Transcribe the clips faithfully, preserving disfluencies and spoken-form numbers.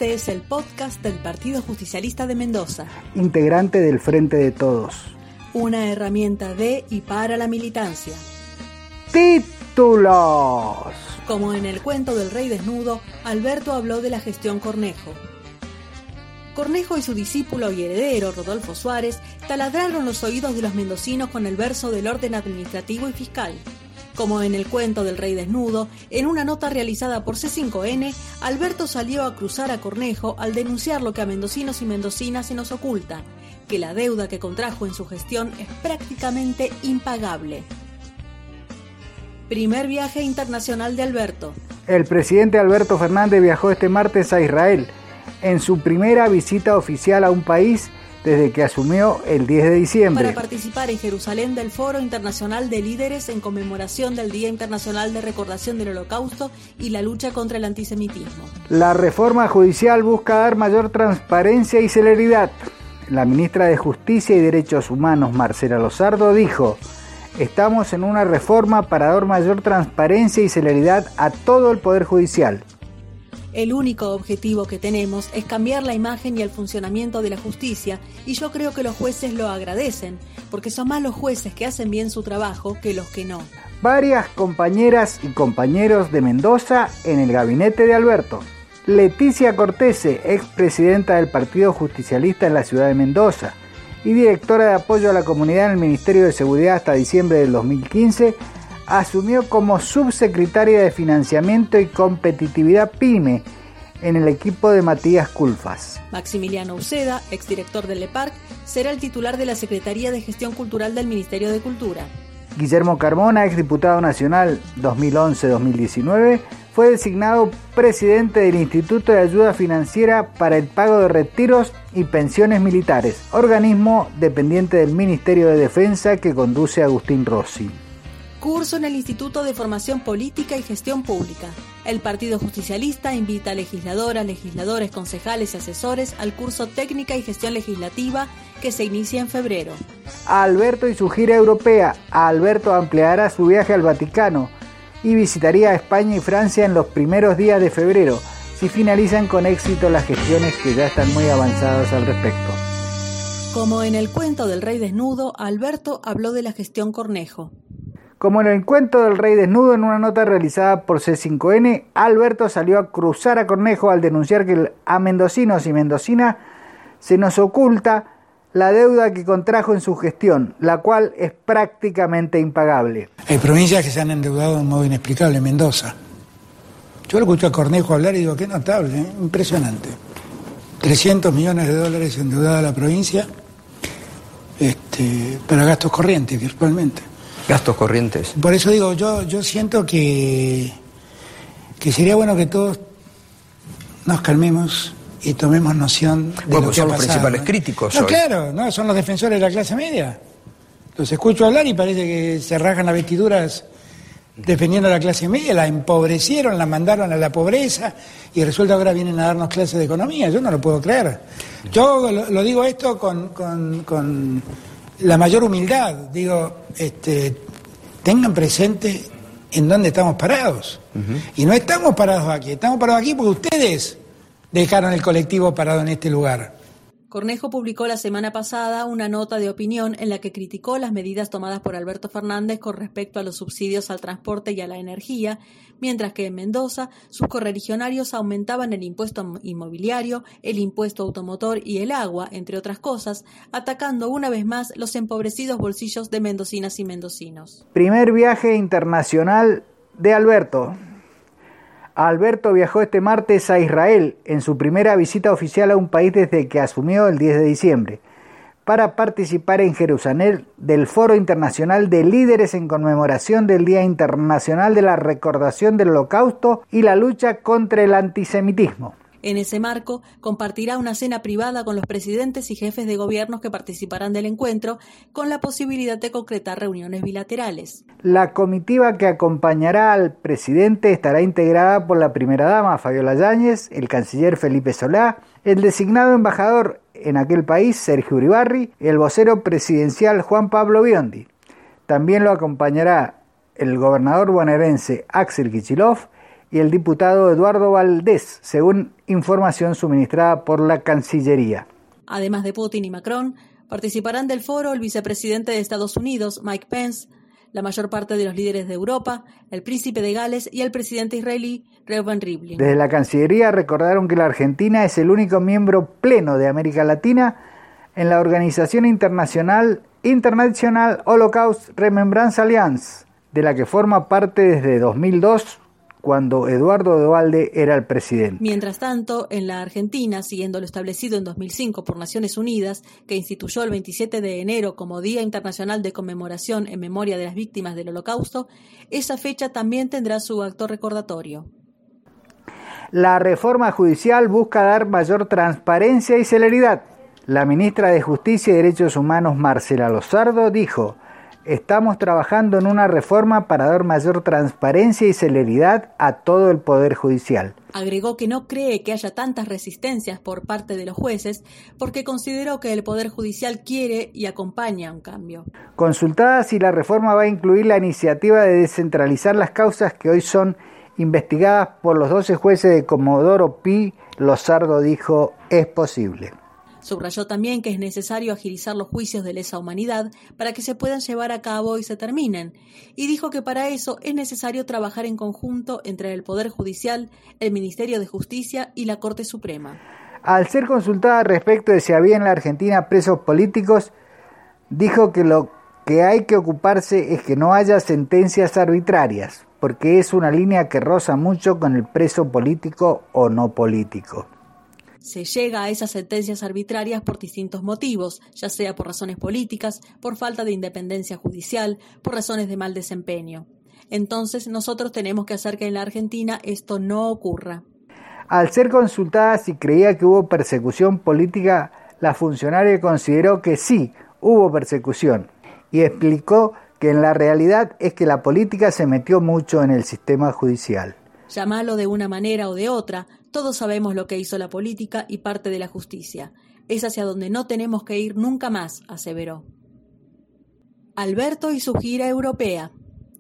Este es el podcast del Partido Justicialista de Mendoza, integrante del Frente de Todos. Una herramienta de y para la militancia. ¡Títulos! Como en el cuento del rey desnudo, Alberto habló de la gestión Cornejo. Cornejo y su discípulo y heredero, Rodolfo Suárez, taladraron los oídos de los mendocinos con el verso del orden administrativo y fiscal. Como en el cuento del rey desnudo, en una nota realizada por C cinco N, Alberto salió a cruzar a Cornejo al denunciar lo que a mendocinos y mendocinas se nos oculta, que la deuda que contrajo en su gestión es prácticamente impagable. Primer viaje internacional de Alberto. El presidente Alberto Fernández viajó este martes a Israel, en su primera visita oficial a un país desde que asumió el diez de diciembre. Para participar en Jerusalén del Foro Internacional de Líderes en conmemoración del Día Internacional de Recordación del Holocausto y la lucha contra el antisemitismo. La reforma judicial busca dar mayor transparencia y celeridad. La ministra de Justicia y Derechos Humanos, Marcela Lozardo, dijo: estamos en una reforma para dar mayor transparencia y celeridad a todo el Poder Judicial. El único objetivo que tenemos es cambiar la imagen y el funcionamiento de la justicia, y yo creo que los jueces lo agradecen, porque son más los jueces que hacen bien su trabajo que los que no. Varias compañeras y compañeros de Mendoza en el gabinete de Alberto. Leticia Cortese, expresidenta del Partido Justicialista en la ciudad de Mendoza y directora de apoyo a la comunidad en el Ministerio de Seguridad hasta diciembre del dos mil quince, asumió como subsecretaria de Financiamiento y Competitividad PYME en el equipo de Matías Culfas. Maximiliano Uceda, exdirector del EPARC, será el titular de la Secretaría de Gestión Cultural del Ministerio de Cultura. Guillermo Carmona, exdiputado nacional dos mil once a dos mil diecinueve, fue designado presidente del Instituto de Ayuda Financiera para el Pago de Retiros y Pensiones Militares, organismo dependiente del Ministerio de Defensa que conduce Agustín Rossi. Curso en el Instituto de Formación Política y Gestión Pública. El Partido Justicialista invita a legisladoras, legisladores, concejales y asesores al curso Técnica y Gestión Legislativa que se inicia en febrero. Alberto y su gira europea. Alberto ampliará su viaje al Vaticano y visitaría España y Francia en los primeros días de febrero, si finalizan con éxito las gestiones que ya están muy avanzadas al respecto. Como en el cuento del rey desnudo, Alberto habló de la gestión Cornejo. Como en el cuento del rey desnudo, en una nota realizada por C cinco N, Alberto salió a cruzar a Cornejo al denunciar que a mendocinos y mendocinas se nos oculta la deuda que contrajo en su gestión, la cual es prácticamente impagable. Hay provincias que se han endeudado de un modo inexplicable, Mendoza. Yo lo escucho a Cornejo hablar y digo, qué notable, ¿eh? Impresionante. trescientos millones de dólares endeudada la provincia este, para gastos corrientes virtualmente. Gastos corrientes. Por eso digo, yo, yo siento que, que sería bueno que todos nos calmemos y tomemos noción de bueno, lo que son ha los pasado, principales ¿no? críticos No, hoy. claro, no, son los defensores de la clase media. Los escucho hablar y parece que se rasgan las vestiduras defendiendo a la clase media, la empobrecieron, la mandaron a la pobreza y resulta que ahora vienen a darnos clases de economía. Yo no lo puedo creer. Yo lo, lo digo esto con... con, con la mayor humildad, digo, este, tengan presente en dónde estamos parados. Uh-huh. Y no estamos parados aquí, estamos parados aquí porque ustedes dejaron el colectivo parado en este lugar. Cornejo publicó la semana pasada una nota de opinión en la que criticó las medidas tomadas por Alberto Fernández con respecto a los subsidios al transporte y a la energía, mientras que en Mendoza sus correligionarios aumentaban el impuesto inmobiliario, el impuesto automotor y el agua, entre otras cosas, atacando una vez más los empobrecidos bolsillos de mendocinas y mendocinos. Primer viaje internacional de Alberto. Alberto viajó este martes a Israel en su primera visita oficial a un país desde que asumió el diez de diciembre, para participar en Jerusalén del Foro Internacional de Líderes en conmemoración del Día Internacional de la Recordación del Holocausto y la lucha contra el antisemitismo. En ese marco, compartirá una cena privada con los presidentes y jefes de gobiernos que participarán del encuentro, con la posibilidad de concretar reuniones bilaterales. La comitiva que acompañará al presidente estará integrada por la primera dama, Fabiola Yáñez, el canciller Felipe Solá, el designado embajador en aquel país, Sergio Uribarri, y el vocero presidencial Juan Pablo Biondi. También lo acompañará el gobernador bonaerense Axel Kicillof, y el diputado Eduardo Valdés, según información suministrada por la Cancillería. Además de Putin y Macron, participarán del foro el vicepresidente de Estados Unidos, Mike Pence, la mayor parte de los líderes de Europa, el príncipe de Gales y el presidente israelí, Reuven Rivlin. Desde la Cancillería recordaron que la Argentina es el único miembro pleno de América Latina en la organización internacional International Holocaust Remembrance Alliance, de la que forma parte desde dos mil dos, cuando Eduardo Duhalde era el presidente. Mientras tanto, en la Argentina, siguiendo lo establecido en dos mil cinco por Naciones Unidas, que instituyó el veintisiete de enero como Día Internacional de Conmemoración en memoria de las víctimas del Holocausto, esa fecha también tendrá su acto recordatorio. La reforma judicial busca dar mayor transparencia y celeridad. La ministra de Justicia y Derechos Humanos, Marcela Lozardo, dijo: estamos trabajando en una reforma para dar mayor transparencia y celeridad a todo el Poder Judicial. Agregó que no cree que haya tantas resistencias por parte de los jueces porque consideró que el Poder Judicial quiere y acompaña un cambio. Consultada si la reforma va a incluir la iniciativa de descentralizar las causas que hoy son investigadas por los doce jueces de Comodoro Pi, Lozardo dijo: es posible. Subrayó también que es necesario agilizar los juicios de lesa humanidad para que se puedan llevar a cabo y se terminen, y dijo que para eso es necesario trabajar en conjunto entre el Poder Judicial, el Ministerio de Justicia y la Corte Suprema. Al ser consultada respecto de si había en la Argentina presos políticos, dijo que lo que hay que ocuparse es que no haya sentencias arbitrarias, porque es una línea que roza mucho con el preso político o no político. Se llega a esas sentencias arbitrarias por distintos motivos, ya sea por razones políticas, por falta de independencia judicial, por razones de mal desempeño. Entonces nosotros tenemos que hacer que en la Argentina esto no ocurra. Al ser consultada si creía que hubo persecución política, la funcionaria consideró que sí, hubo persecución, y explicó que en la realidad es que la política se metió mucho en el sistema judicial. Llámalo de una manera o de otra, todos sabemos lo que hizo la política y parte de la justicia. Es hacia donde no tenemos que ir nunca más, aseveró. Alberto y su gira europea.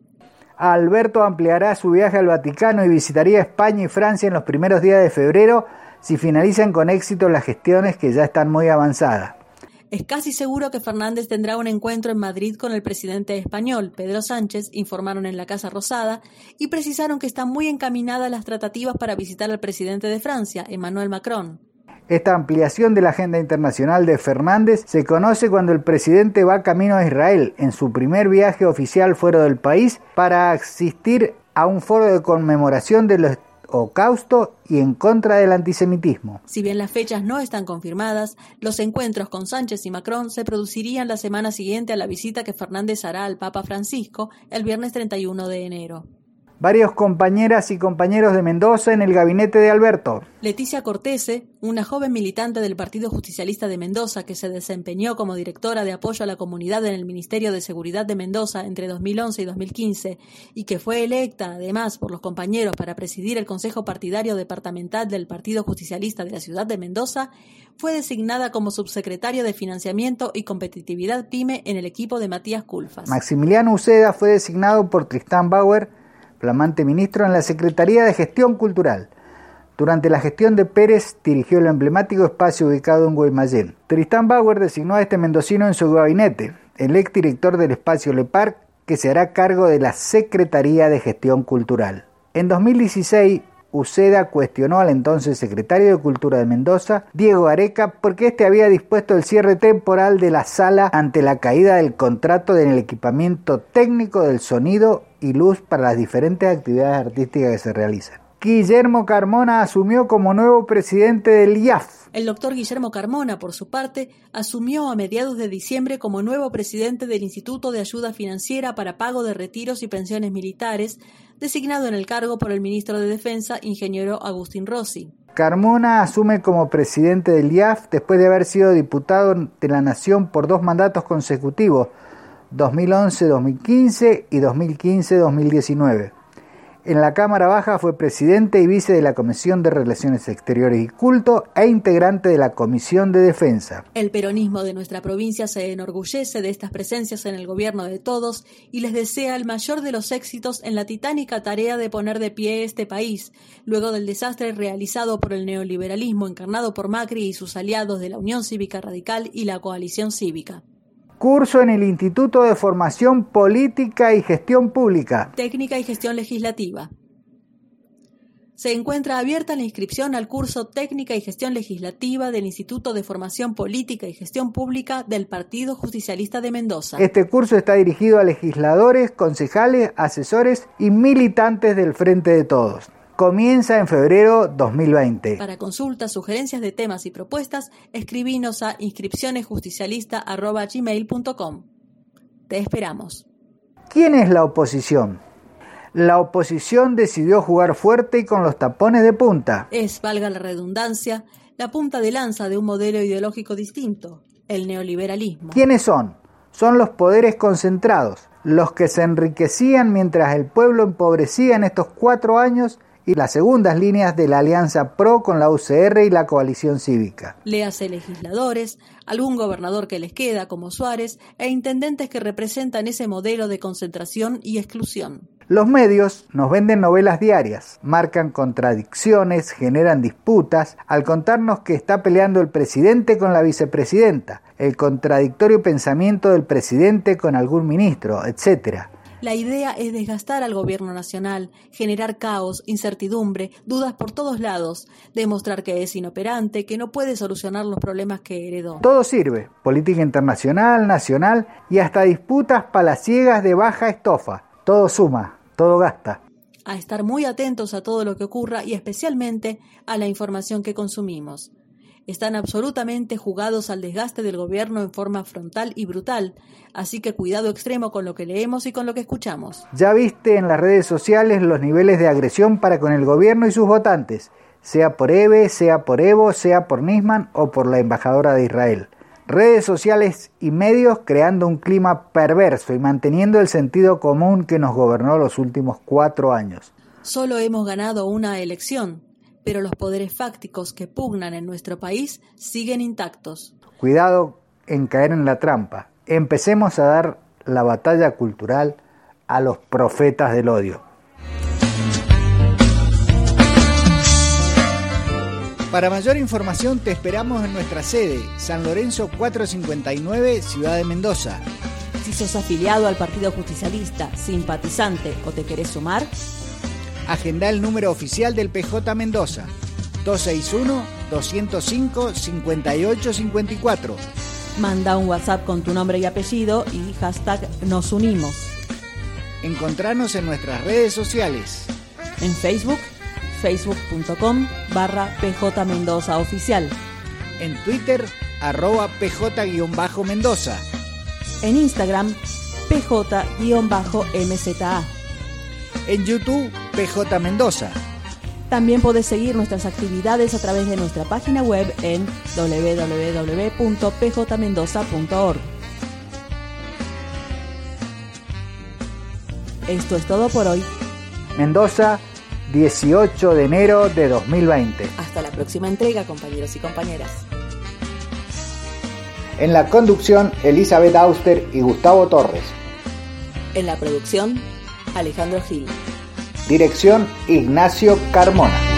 Alberto ampliará su viaje al Vaticano y visitaría España y Francia en los primeros días de febrero si finalizan con éxito las gestiones que ya están muy avanzadas. Es casi seguro que Fernández tendrá un encuentro en Madrid con el presidente español, Pedro Sánchez, informaron en la Casa Rosada, y precisaron que están muy encaminadas las tratativas para visitar al presidente de Francia, Emmanuel Macron. Esta ampliación de la agenda internacional de Fernández se conoce cuando el presidente va camino a Israel, en su primer viaje oficial fuera del país, para asistir a un foro de conmemoración de los Holocausto y en contra del antisemitismo. Si bien las fechas no están confirmadas, los encuentros con Sánchez y Macron se producirían la semana siguiente a la visita que Fernández hará al Papa Francisco el viernes treinta y uno de enero. Varios compañeras y compañeros de Mendoza en el gabinete de Alberto. Leticia Cortese, una joven militante del Partido Justicialista de Mendoza que se desempeñó como directora de apoyo a la comunidad en el Ministerio de Seguridad de Mendoza entre dos mil once y dos mil quince y que fue electa además por los compañeros para presidir el Consejo Partidario Departamental del Partido Justicialista de la ciudad de Mendoza, fue designada como subsecretario de Financiamiento y Competitividad PYME en el equipo de Matías Culfas. Maximiliano Uceda fue designado por Tristán Bauer, flamante ministro, en la Secretaría de Gestión Cultural. Durante la gestión de Pérez dirigió el emblemático espacio ubicado en Guaymallén. Tristán Bauer designó a este mendocino en su gabinete, el exdirector del espacio Le Parc, que se hará cargo de la Secretaría de Gestión Cultural. En dos mil dieciséis, Uceda cuestionó al entonces secretario de Cultura de Mendoza, Diego Areca, porque éste había dispuesto el cierre temporal de la sala ante la caída del contrato en el equipamiento técnico del sonido y luz para las diferentes actividades artísticas que se realizan. Guillermo Carmona asumió como nuevo presidente del I A F. El doctor Guillermo Carmona, por su parte, asumió a mediados de diciembre como nuevo presidente del Instituto de Ayuda Financiera para Pago de Retiros y Pensiones Militares, designado en el cargo por el ministro de Defensa, ingeniero Agustín Rossi. Carmona asume como presidente del I A F después de haber sido diputado de la Nación por dos mandatos consecutivos, dos mil once a dos mil quince y dos mil quince a dos mil diecinueve. En la Cámara Baja fue presidente y vice de la Comisión de Relaciones Exteriores y Culto e integrante de la Comisión de Defensa. El peronismo de nuestra provincia se enorgullece de estas presencias en el gobierno de todos y les desea el mayor de los éxitos en la titánica tarea de poner de pie este país, luego del desastre realizado por el neoliberalismo encarnado por Macri y sus aliados de la Unión Cívica Radical y la Coalición Cívica. Curso en el Instituto de Formación Política y Gestión Pública. Técnica y Gestión Legislativa. Se encuentra abierta la inscripción al curso Técnica y Gestión Legislativa del Instituto de Formación Política y Gestión Pública del Partido Justicialista de Mendoza. Este curso está dirigido a legisladores, concejales, asesores y militantes del Frente de Todos. Comienza en febrero dos mil veinte. Para consultas, sugerencias de temas y propuestas, escribinos a inscripcionesjusticialista arroba gmail punto com. Te esperamos. ¿Quién es la oposición? La oposición decidió jugar fuerte y con los tapones de punta. Es, valga la redundancia, la punta de lanza de un modelo ideológico distinto, el neoliberalismo. ¿Quiénes son? Son los poderes concentrados, los que se enriquecían mientras el pueblo empobrecía en estos cuatro años y las segundas líneas de la Alianza Pro con la U C R y la Coalición Cívica. Léase legisladores, algún gobernador que les queda como Suárez e intendentes que representan ese modelo de concentración y exclusión. Los medios nos venden novelas diarias, marcan contradicciones, generan disputas, al contarnos que está peleando el presidente con la vicepresidenta, el contradictorio pensamiento del presidente con algún ministro, etcétera. La idea es desgastar al gobierno nacional, generar caos, incertidumbre, dudas por todos lados, demostrar que es inoperante, que no puede solucionar los problemas que heredó. Todo sirve, política internacional, nacional y hasta disputas palaciegas de baja estofa. Todo suma, todo gasta. A estar muy atentos a todo lo que ocurra y especialmente a la información que consumimos. Están absolutamente jugados al desgaste del gobierno en forma frontal y brutal, así que cuidado extremo con lo que leemos y con lo que escuchamos. Ya viste en las redes sociales los niveles de agresión para con el gobierno y sus votantes, sea por Eve, sea por Evo, sea por Nisman o por la embajadora de Israel. Redes sociales y medios creando un clima perverso y manteniendo el sentido común que nos gobernó los últimos cuatro años. Solo hemos ganado una elección, pero los poderes fácticos que pugnan en nuestro país siguen intactos. Cuidado en caer en la trampa. Empecemos a dar la batalla cultural a los profetas del odio. Para mayor información te esperamos en nuestra sede, San Lorenzo cuatrocientos cincuenta y nueve, Ciudad de Mendoza. Si sos afiliado al Partido Justicialista, simpatizante o te querés sumar, agenda el número oficial del P J Mendoza, dos seis uno, dos cero cinco, cinco ocho cinco cuatro. Manda un WhatsApp con tu nombre y apellido y hashtag Nos Unimos. Encontranos en nuestras redes sociales. En Facebook, facebook.com barra PJ Mendoza Oficial. En Twitter, arroba PJ-Mendoza. En Instagram, P J-M Z A. En YouTube, P J Mendoza. También podés seguir nuestras actividades a través de nuestra página web en doble u doble u doble u punto p j mendoza punto org. Esto es todo por hoy. Mendoza, dieciocho de enero de dos mil veinte. Hasta la próxima entrega, compañeros y compañeras. En la conducción, Elizabeth Auster y Gustavo Torres. En la producción, Alejandro Gil. Dirección, Ignacio Carmona.